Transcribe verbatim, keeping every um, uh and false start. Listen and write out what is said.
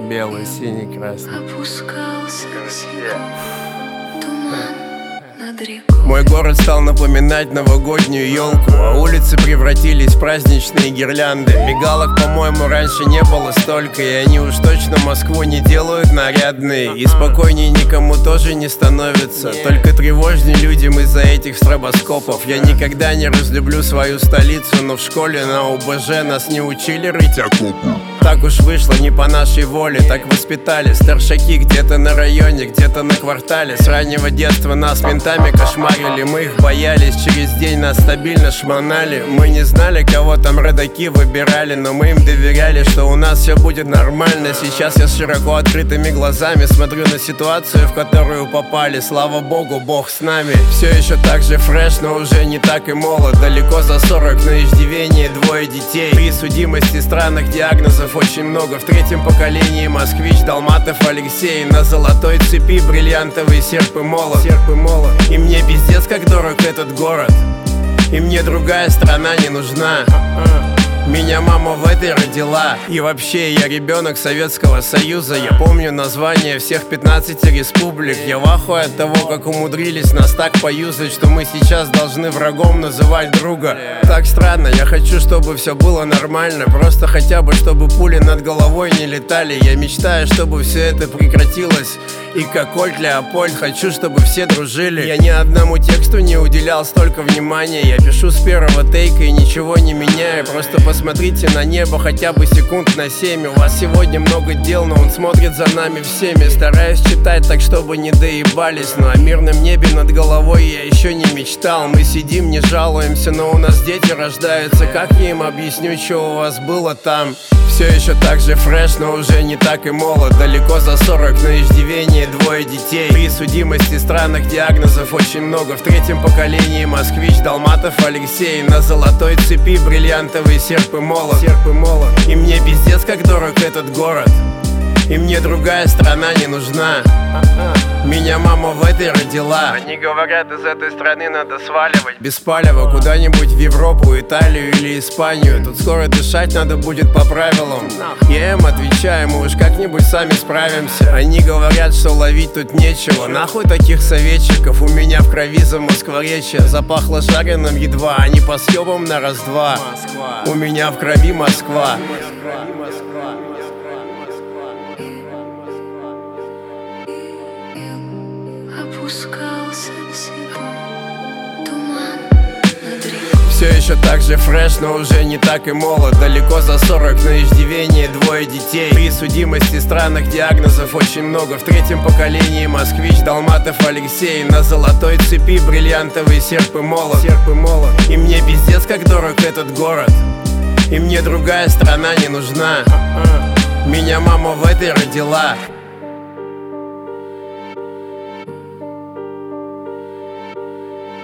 белый, синий, красный. Опускался туман над рекой. Мой город стал напоминать новогоднюю елку, а улицы превратились в праздничные гирлянды. Мигалок, по-моему, раньше не было столько, и они уж точно Москву не делают нарядной. И спокойнее никому тоже не становится, только тревожнее людям из-за этих стробоскопов. Я никогда не разлюблю свою столицу, но в школе на ОБЖ нас не учили рыть окопы. Так уж вышло, не по нашей воле, так воспитали старшаки где-то на районе, где-то на квартале. С раннего детства нас ментами кошмарили, мы их боялись, через день нас стабильно шмонали. Мы не знали, кого там родаки выбирали, но мы им доверяли, что у нас все будет нормально. Сейчас я с широко открытыми глазами смотрю на ситуацию, в которую попали. Слава богу, Бог с нами. Все еще так же фреш, но уже не так и молод. Далеко за сорок, на иждивении двое детей. При судимости странных диагнозов очень много. В третьем поколении москвич, Долматов Алексей. На золотой цепи бриллиантовый серп и молот. Серп и молот. И мне пиздец как дорог этот город, и мне другая страна не нужна. Меня мама в этой родила. И вообще я ребенок Советского Союза. Я помню название всех пятнадцати республик. Я в ахуе от того, как умудрились нас так поюзать, что мы сейчас должны врагом называть друга. Так странно, я хочу, чтобы все было нормально. Просто хотя бы, чтобы пули над головой не летали. Я мечтаю, чтобы все это прекратилось. И как Кольт Леопольд, хочу, чтобы все дружили. Я ни одному тексту не уделял столько внимания. Я пишу с первого тейка и ничего не меняю. Просто посмотрите на небо хотя бы секунд на семь. У вас сегодня много дел, но он смотрит за нами всеми. Стараюсь читать так, чтобы не доебались, но о мирном небе над головой я еще не мечтал. Мы сидим, не жалуемся, но у нас дети рождаются. Как я им объясню, что у вас было там? Все еще так же фреш, но уже не так и молод. Далеко за сорок, на иждивении двое детей. При судимости странных диагнозов очень много. В третьем поколении москвич, Долматов Алексей. На золотой цепи бриллиантовый серп и молот. Серп и молот. И мне пиздец как дорог этот город, и мне другая страна не нужна. Меня мама в этой родила. Они говорят, из этой страны надо сваливать без палева куда-нибудь в Европу, Италию или Испанию. Тут скоро дышать надо будет по правилам. Я им отвечаю, мы уж как-нибудь сами справимся. Они говорят, что ловить тут нечего. Нахуй таких советчиков, у меня в крови за москворечье. Запахло жареным едва, а не по съебам на раз-два. У меня в крови Москва. Опускался туман над рекой. Все еще так же фреш, но уже не так и молод. Далеко за сорок, на иждивении двое детей. При судимости странных диагнозов очень много. В третьем поколении москвич, Долматов Алексей. На золотой цепи бриллиантовый серп и молот. Серп и молот. И мне пиздец как дорог этот город, и мне другая страна не нужна. Меня мама в этой родила.